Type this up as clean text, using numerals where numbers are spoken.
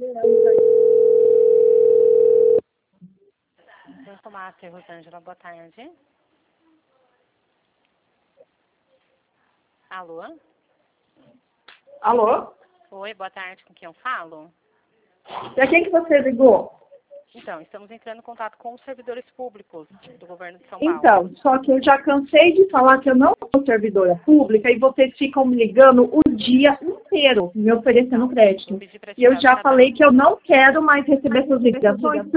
Tomate, Rosângela, boa tarde. Alô? Alô? Oi, boa tarde, com quem eu falo? Pra quem que você ligou? Então, estamos entrando em contato com os servidores públicos do governo de São Paulo. Então, só que eu já cansei de falar que eu não sou servidora pública e vocês ficam me ligando o dia inteiro, me oferecendo crédito. E eu já falei que eu não quero mais receber essas ligações.